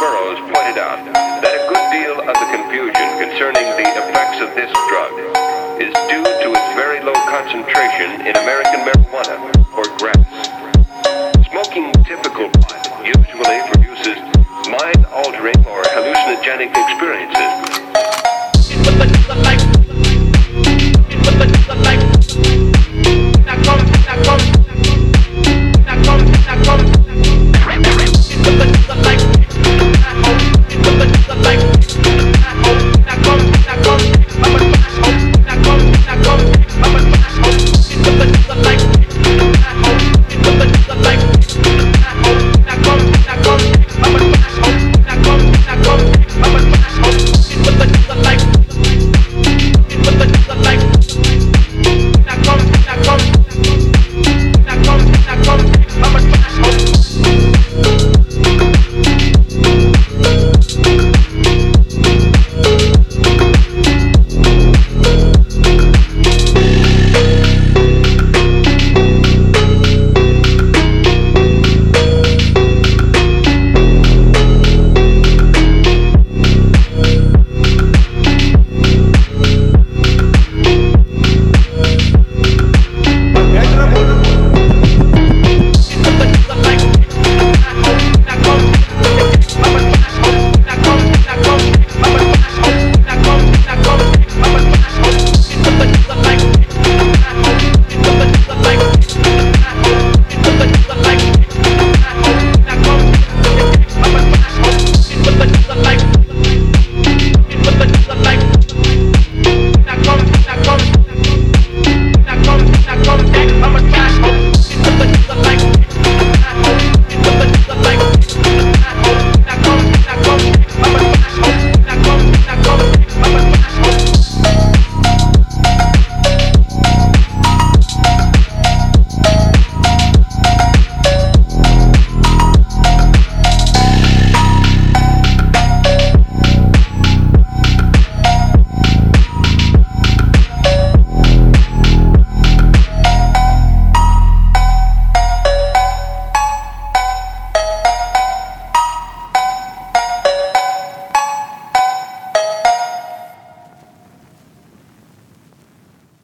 Burroughs pointed out that a good deal of the confusion concerning the effects of this drug is due to its very low concentration in American marijuana, or grass. Smoking typical pot usually produces mind-altering or hallucinogenic experiences,